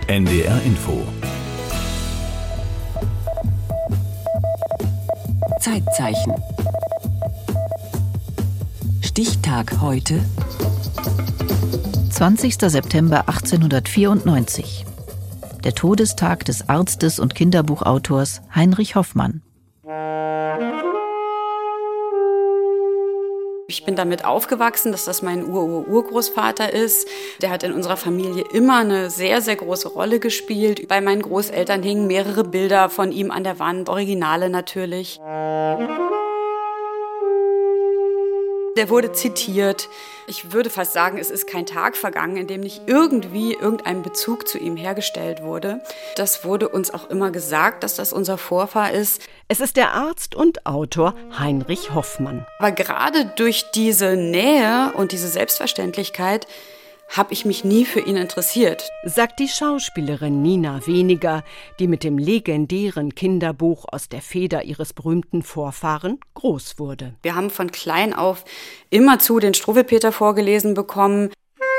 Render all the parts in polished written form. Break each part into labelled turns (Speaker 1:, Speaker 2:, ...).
Speaker 1: NDR Info.
Speaker 2: Zeitzeichen. Stichtag heute.
Speaker 3: 20. September 1894. Der Todestag des Arztes und Kinderbuchautors Heinrich Hoffmann.
Speaker 4: Ich bin damit aufgewachsen, dass das mein Urgroßvater ist. Der hat in unserer Familie immer eine sehr, sehr große Rolle gespielt. Bei meinen Großeltern hingen mehrere Bilder von ihm an der Wand, Originale natürlich. Der wurde zitiert. Ich würde fast sagen, es ist kein Tag vergangen, in dem nicht irgendwie irgendein Bezug zu ihm hergestellt wurde. Das wurde uns auch immer gesagt, dass das unser Vorfahr ist.
Speaker 5: Es ist der Arzt und Autor Heinrich Hoffmann.
Speaker 4: Aber gerade durch diese Nähe und diese Selbstverständlichkeit habe ich mich nie für ihn interessiert.
Speaker 5: Sagt die Schauspielerin Nina Weniger, die mit dem legendären Kinderbuch aus der Feder ihres berühmten Vorfahren groß wurde.
Speaker 4: Wir haben von klein auf immerzu den Struwwelpeter vorgelesen bekommen.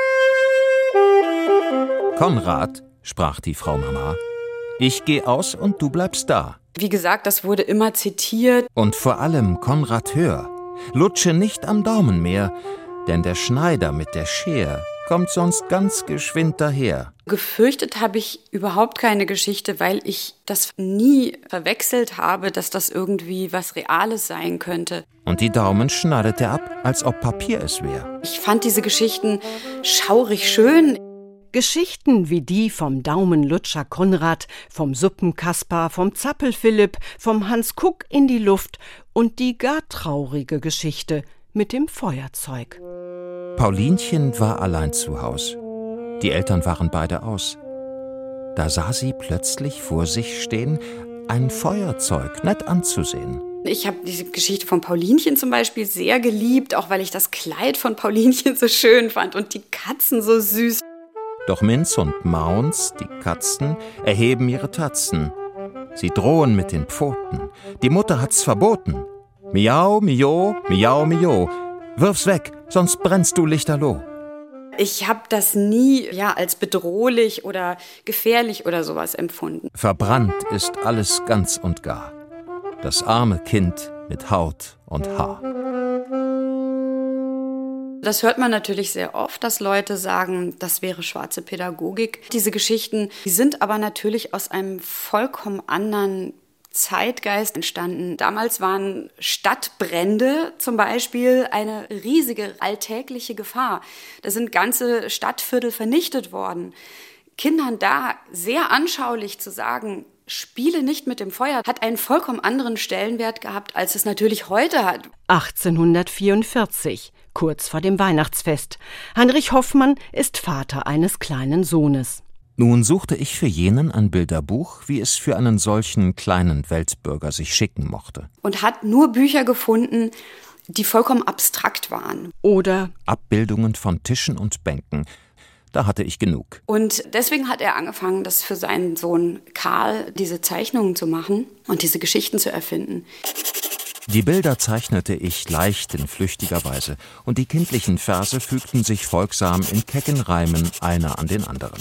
Speaker 6: Konrad, sprach die Frau Mama, ich geh aus und du bleibst da.
Speaker 4: Wie gesagt, das wurde immer zitiert.
Speaker 6: Und vor allem, Konrad, hör, lutsche nicht am Daumen mehr, denn der Schneider mit der Schere kommt sonst ganz geschwind daher.
Speaker 4: Gefürchtet habe ich überhaupt keine Geschichte, weil ich das nie verwechselt habe, dass das irgendwie was Reales sein könnte.
Speaker 6: Und die Daumen schneidet er ab, als ob Papier es wäre.
Speaker 4: Ich fand diese Geschichten schaurig schön.
Speaker 5: Geschichten wie die vom Daumenlutscher Konrad, vom Suppenkaspar, vom Zappel-Philipp, vom Hans Kuck in die Luft und die gar traurige Geschichte mit dem Feuerzeug.
Speaker 6: Paulinchen war allein zu Haus. Die Eltern waren beide aus. Da sah sie plötzlich vor sich stehen ein Feuerzeug, nett anzusehen.
Speaker 4: Ich habe diese Geschichte von Paulinchen zum Beispiel sehr geliebt, auch weil ich das Kleid von Paulinchen so schön fand und die Katzen so süß.
Speaker 6: Doch Minz und Mauns, die Katzen, erheben ihre Tatzen. Sie drohen mit den Pfoten. Die Mutter hat's verboten. Miau, mio, miau, mio. Wirf's weg, sonst brennst du lichterloh.
Speaker 4: Ich habe das nie als bedrohlich oder gefährlich oder sowas empfunden.
Speaker 6: Verbrannt ist alles ganz und gar. Das arme Kind mit Haut und Haar.
Speaker 4: Das hört man natürlich sehr oft, dass Leute sagen, das wäre schwarze Pädagogik. Diese Geschichten, die sind aber natürlich aus einem vollkommen anderen Zeitgeist entstanden. Damals waren Stadtbrände zum Beispiel eine riesige alltägliche Gefahr. Da sind ganze Stadtviertel vernichtet worden. Kindern da sehr anschaulich zu sagen, spiele nicht mit dem Feuer, hat einen vollkommen anderen Stellenwert gehabt, als es natürlich heute hat.
Speaker 5: 1844, kurz vor dem Weihnachtsfest. Heinrich Hoffmann ist Vater eines kleinen Sohnes.
Speaker 6: Nun suchte ich für jenen ein Bilderbuch, wie es für einen solchen kleinen Weltbürger sich schicken mochte.
Speaker 4: Und hat nur Bücher gefunden, die vollkommen abstrakt waren.
Speaker 5: Oder
Speaker 6: Abbildungen von Tischen und Bänken. Da hatte ich genug.
Speaker 4: Und deswegen hat er angefangen, das für seinen Sohn Karl, diese Zeichnungen zu machen und diese Geschichten zu erfinden.
Speaker 6: Die Bilder zeichnete ich leicht in flüchtiger Weise und die kindlichen Verse fügten sich folgsam in kecken Reimen einer an den anderen.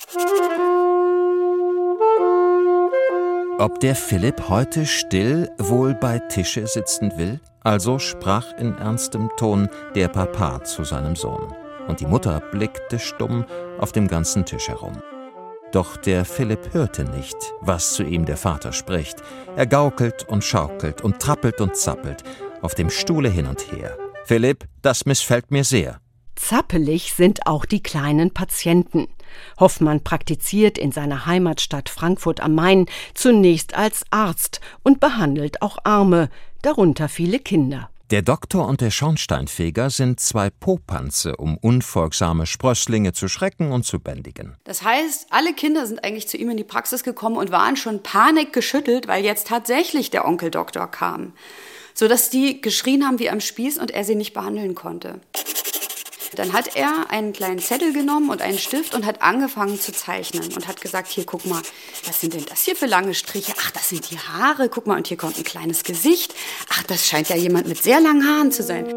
Speaker 6: Ob der Philipp heute still wohl bei Tische sitzen will? Also sprach in ernstem Ton der Papa zu seinem Sohn. Und die Mutter blickte stumm auf dem ganzen Tisch herum. Doch der Philipp hörte nicht, was zu ihm der Vater spricht. Er gaukelt und schaukelt und trappelt und zappelt auf dem Stuhle hin und her. Philipp, das missfällt mir sehr.
Speaker 5: zappelig sind auch die kleinen Patienten. Hoffmann praktiziert in seiner Heimatstadt Frankfurt am Main zunächst als Arzt und behandelt auch Arme, darunter viele Kinder.
Speaker 6: Der Doktor und der Schornsteinfeger sind zwei Popanze, um unfolgsame Sprösslinge zu schrecken und zu bändigen.
Speaker 4: Das heißt, alle Kinder sind eigentlich zu ihm in die Praxis gekommen und waren schon panikgeschüttelt, weil jetzt tatsächlich der Onkel Doktor kam. Sodass die geschrien haben wie am Spieß und er sie nicht behandeln konnte. Dann hat er einen kleinen Zettel genommen und einen Stift und hat angefangen zu zeichnen und hat gesagt, hier, guck mal, was sind denn das hier für lange Striche? Ach, das sind die Haare, guck mal, und hier kommt ein kleines Gesicht. Ach, das scheint ja jemand mit sehr langen Haaren zu sein.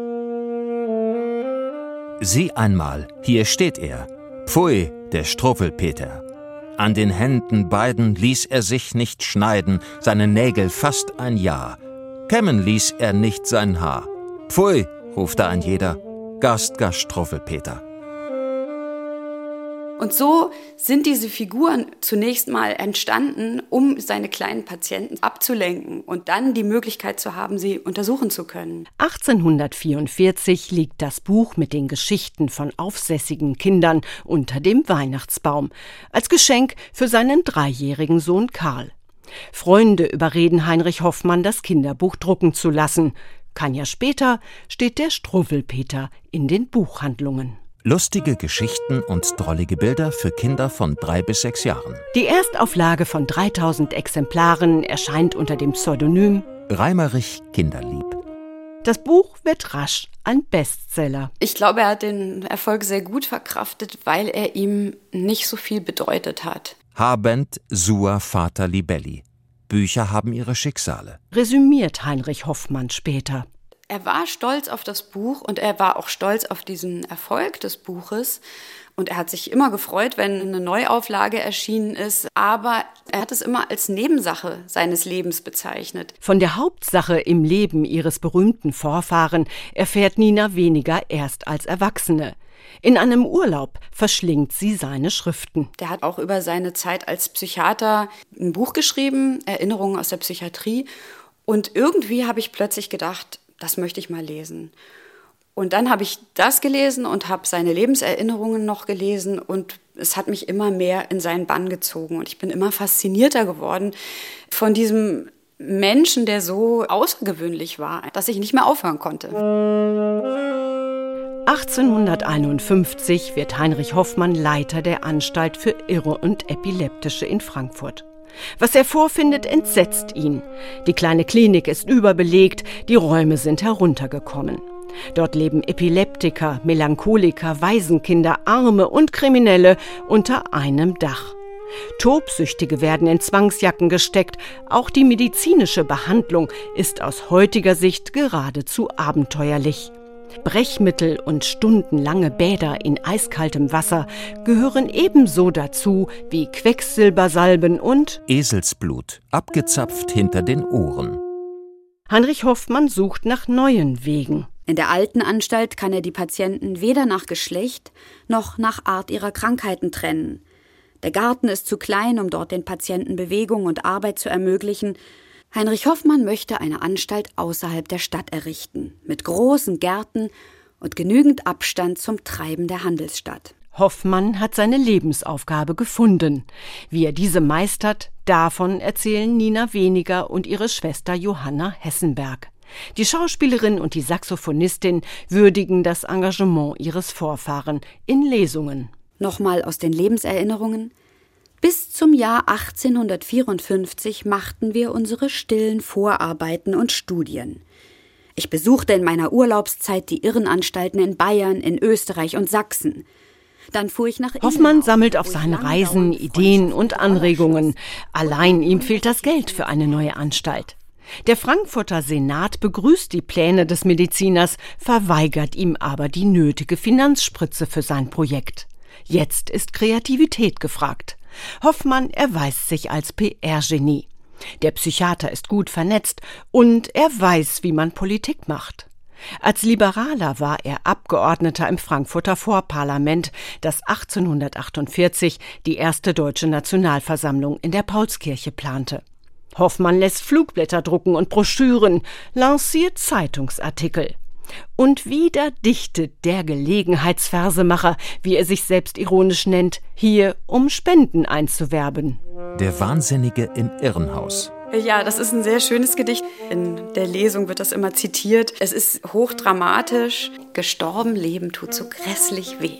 Speaker 6: Sieh einmal, hier steht er. Pfui, der Struwwelpeter. An den Händen beiden ließ er sich nicht schneiden, seine Nägel fast ein Jahr. Kämmen ließ er nicht sein Haar. Pfui, ruft da ein jeder, Gast Struffelpeter.
Speaker 4: Und so sind diese Figuren zunächst mal entstanden, um seine kleinen Patienten abzulenken und dann die Möglichkeit zu haben, sie untersuchen zu können.
Speaker 5: 1844 liegt das Buch mit den Geschichten von aufsässigen Kindern unter dem Weihnachtsbaum, als Geschenk für seinen 3-jährigen Sohn Karl. Freunde überreden Heinrich Hoffmann, das Kinderbuch drucken zu lassen. Kein Jahr später steht der Struwwelpeter in den Buchhandlungen.
Speaker 6: Lustige Geschichten und drollige Bilder für Kinder von 3 bis 6 Jahren.
Speaker 5: Die Erstauflage von 3000 Exemplaren erscheint unter dem Pseudonym
Speaker 6: Reimerich Kinderlieb.
Speaker 5: Das Buch wird rasch ein Bestseller.
Speaker 4: Ich glaube, er hat den Erfolg sehr gut verkraftet, weil er ihm nicht so viel bedeutet hat.
Speaker 6: Habent sua fata libelli. Bücher haben ihre Schicksale.
Speaker 5: Resümiert Heinrich Hoffmann später.
Speaker 4: Er war stolz auf das Buch und er war auch stolz auf diesen Erfolg des Buches. Und er hat sich immer gefreut, wenn eine Neuauflage erschienen ist. Aber er hat es immer als Nebensache seines Lebens bezeichnet.
Speaker 5: Von der Hauptsache im Leben ihres berühmten Vorfahren erfährt Nina weniger erst als Erwachsene. In einem Urlaub verschlingt sie seine Schriften.
Speaker 4: Der hat auch über seine Zeit als Psychiater ein Buch geschrieben, Erinnerungen aus der Psychiatrie. Und irgendwie habe ich plötzlich gedacht, das möchte ich mal lesen. Und dann habe ich das gelesen und habe seine Lebenserinnerungen noch gelesen und es hat mich immer mehr in seinen Bann gezogen. Und ich bin immer faszinierter geworden von diesem Menschen, der so außergewöhnlich war, dass ich nicht mehr aufhören konnte.
Speaker 5: 1851 wird Heinrich Hoffmann Leiter der Anstalt für Irre und Epileptische in Frankfurt. Was er vorfindet, entsetzt ihn. Die kleine Klinik ist überbelegt, die Räume sind heruntergekommen. Dort leben Epileptiker, Melancholiker, Waisenkinder, Arme und Kriminelle unter einem Dach. Tobsüchtige werden in Zwangsjacken gesteckt. Auch die medizinische Behandlung ist aus heutiger Sicht geradezu abenteuerlich. Brechmittel und stundenlange Bäder in eiskaltem Wasser gehören ebenso dazu wie Quecksilbersalben und
Speaker 6: Eselsblut, abgezapft hinter den Ohren.
Speaker 5: Heinrich Hoffmann sucht nach neuen Wegen.
Speaker 4: In der alten Anstalt kann er die Patienten weder nach Geschlecht noch nach Art ihrer Krankheiten trennen. Der Garten ist zu klein, um dort den Patienten Bewegung und Arbeit zu ermöglichen. Heinrich Hoffmann möchte eine Anstalt außerhalb der Stadt errichten, mit großen Gärten und genügend Abstand zum Treiben der Handelsstadt.
Speaker 5: Hoffmann hat seine Lebensaufgabe gefunden. Wie er diese meistert, davon erzählen Nina Weniger und ihre Schwester Johanna Hessenberg. Die Schauspielerin und die Saxophonistin würdigen das Engagement ihres Vorfahren in Lesungen.
Speaker 4: Nochmal aus den Lebenserinnerungen. Bis zum Jahr 1854 machten wir unsere stillen Vorarbeiten und Studien. Ich besuchte in meiner Urlaubszeit die Irrenanstalten in Bayern, in Österreich und Sachsen. Dann fuhr ich nach
Speaker 5: Hoffmann sammelt auf seinen Reisen Ideen und Anregungen. Allein ihm fehlt das Geld für eine neue Anstalt. Der Frankfurter Senat begrüßt die Pläne des Mediziners, verweigert ihm aber die nötige Finanzspritze für sein Projekt. Jetzt ist Kreativität gefragt. Hoffmann erweist sich als PR-Genie. Der Psychiater ist gut vernetzt und er weiß, wie man Politik macht. Als Liberaler war er Abgeordneter im Frankfurter Vorparlament, das 1848 die erste deutsche Nationalversammlung in der Paulskirche plante. Hoffmann lässt Flugblätter drucken und Broschüren, lanciert Zeitungsartikel. Und wieder dichtet der Gelegenheitsversemacher, wie er sich selbst ironisch nennt, hier, um Spenden einzuwerben.
Speaker 6: Der Wahnsinnige im Irrenhaus.
Speaker 4: Ja, das ist ein sehr schönes Gedicht. In der Lesung wird das immer zitiert. Es ist hochdramatisch. Gestorben leben tut so grässlich weh.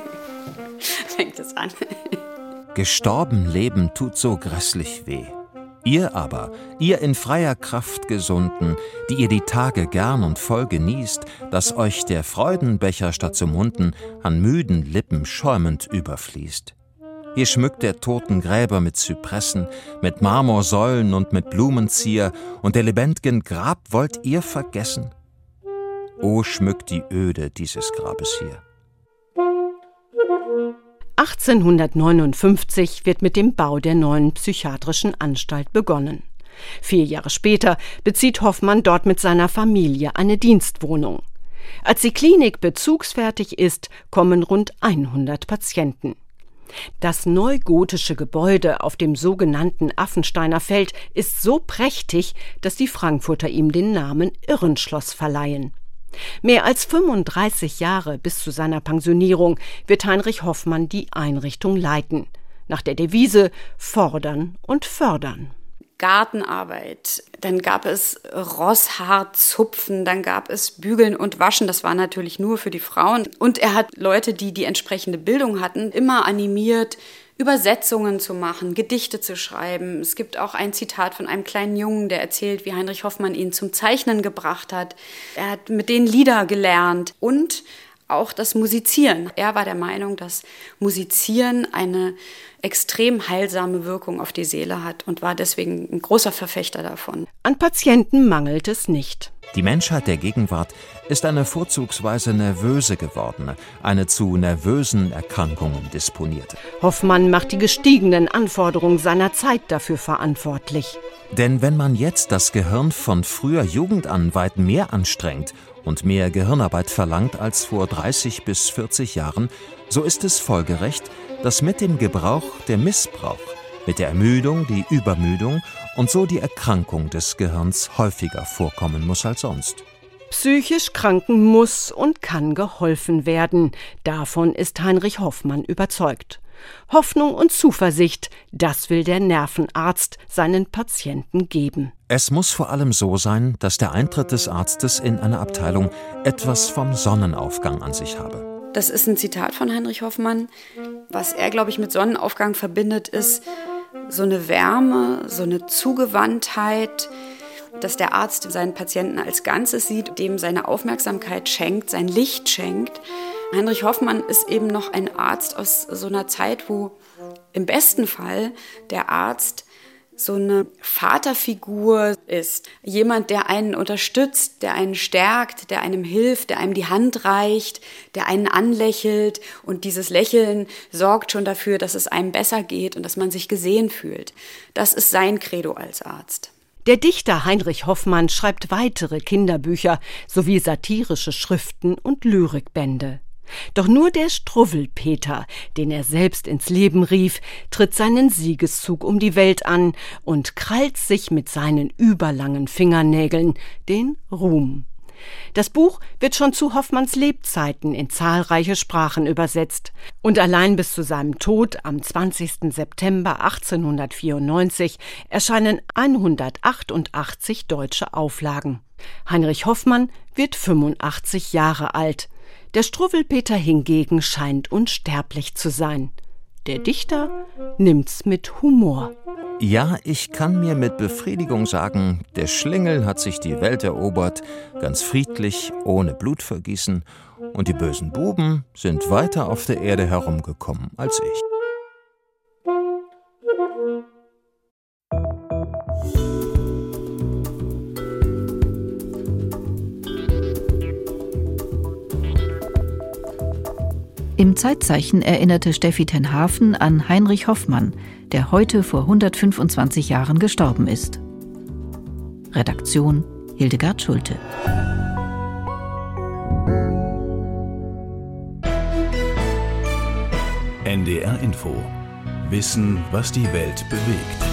Speaker 4: Fängt es an.
Speaker 6: Gestorben leben tut so grässlich weh. Ihr aber, ihr in freier Kraft Gesunden, die ihr die Tage gern und voll genießt, dass euch der Freudenbecher statt zum Munden an müden Lippen schäumend überfließt. Ihr schmückt der toten Gräber mit Zypressen, mit Marmorsäulen und mit Blumenzier, und der lebendigen Grab wollt ihr vergessen? O schmückt die Öde dieses Grabes hier.
Speaker 5: 1859 wird mit dem Bau der neuen psychiatrischen Anstalt begonnen. 4 Jahre später bezieht Hoffmann dort mit seiner Familie eine Dienstwohnung. Als die Klinik bezugsfertig ist, kommen rund 100 Patienten. Das neugotische Gebäude auf dem sogenannten Affensteiner Feld ist so prächtig, dass die Frankfurter ihm den Namen Irrenschloss verleihen. Mehr als 35 Jahre bis zu seiner Pensionierung wird Heinrich Hoffmann die Einrichtung leiten, nach der Devise fordern und fördern.
Speaker 4: Gartenarbeit, dann gab es Rosshaar-Zupfen, dann gab es Bügeln und Waschen, das war natürlich nur für die Frauen. Und er hat Leute, die die entsprechende Bildung hatten, immer animiert, Übersetzungen zu machen, Gedichte zu schreiben. Es gibt auch ein Zitat von einem kleinen Jungen, der erzählt, wie Heinrich Hoffmann ihn zum Zeichnen gebracht hat. Er hat mit denen Lieder gelernt und auch das Musizieren. Er war der Meinung, dass Musizieren eine extrem heilsame Wirkung auf die Seele hat und war deswegen ein großer Verfechter davon.
Speaker 5: An Patienten mangelt es nicht.
Speaker 6: Die Menschheit der Gegenwart ist eine vorzugsweise nervöse gewordene, eine zu nervösen Erkrankungen disponierte.
Speaker 5: Hoffmann macht die gestiegenen Anforderungen seiner Zeit dafür verantwortlich.
Speaker 6: Denn wenn man jetzt das Gehirn von früher Jugend an weit mehr anstrengt und mehr Gehirnarbeit verlangt als vor 30 bis 40 Jahren, so ist es folgerecht, dass mit dem Gebrauch der Missbrauch, mit der Ermüdung die Übermüdung und so die Erkrankung des Gehirns häufiger vorkommen muss als sonst.
Speaker 5: Psychisch Kranken muss und kann geholfen werden. Davon ist Heinrich Hoffmann überzeugt. Hoffnung und Zuversicht, das will der Nervenarzt seinen Patienten geben.
Speaker 6: Es muss vor allem so sein, dass der Eintritt des Arztes in eine Abteilung etwas vom Sonnenaufgang an sich habe.
Speaker 4: Das ist ein Zitat von Heinrich Hoffmann. Was er, glaube ich, mit Sonnenaufgang verbindet, ist so eine Wärme, so eine Zugewandtheit, dass der Arzt seinen Patienten als Ganzes sieht, dem seine Aufmerksamkeit schenkt, sein Licht schenkt. Heinrich Hoffmann ist eben noch ein Arzt aus so einer Zeit, wo im besten Fall der Arzt so eine Vaterfigur ist. Jemand, der einen unterstützt, der einen stärkt, der einem hilft, der einem die Hand reicht, der einen anlächelt. Und dieses Lächeln sorgt schon dafür, dass es einem besser geht und dass man sich gesehen fühlt. Das ist sein Credo als Arzt.
Speaker 5: Der Dichter Heinrich Hoffmann schreibt weitere Kinderbücher sowie satirische Schriften und Lyrikbände. Doch nur der Struwwelpeter, den er selbst ins Leben rief, tritt seinen Siegeszug um die Welt an und krallt sich mit seinen überlangen Fingernägeln den Ruhm. Das Buch wird schon zu Hoffmanns Lebzeiten in zahlreiche Sprachen übersetzt und allein bis zu seinem Tod am 20. September 1894 erscheinen 188 deutsche Auflagen. Heinrich Hoffmann wird 85 Jahre alt. Der Struwwelpeter hingegen scheint unsterblich zu sein. Der Dichter nimmt's mit Humor.
Speaker 6: Ja, ich kann mir mit Befriedigung sagen, der Schlingel hat sich die Welt erobert, ganz friedlich, ohne Blutvergießen, und die bösen Buben sind weiter auf der Erde herumgekommen als ich.
Speaker 3: Im Zeitzeichen erinnerte Steffi ten Hafen an Heinrich Hoffmann, der heute vor 125 Jahren gestorben ist. Redaktion Hildegard Schulte.
Speaker 1: NDR Info. Wissen, was die Welt bewegt.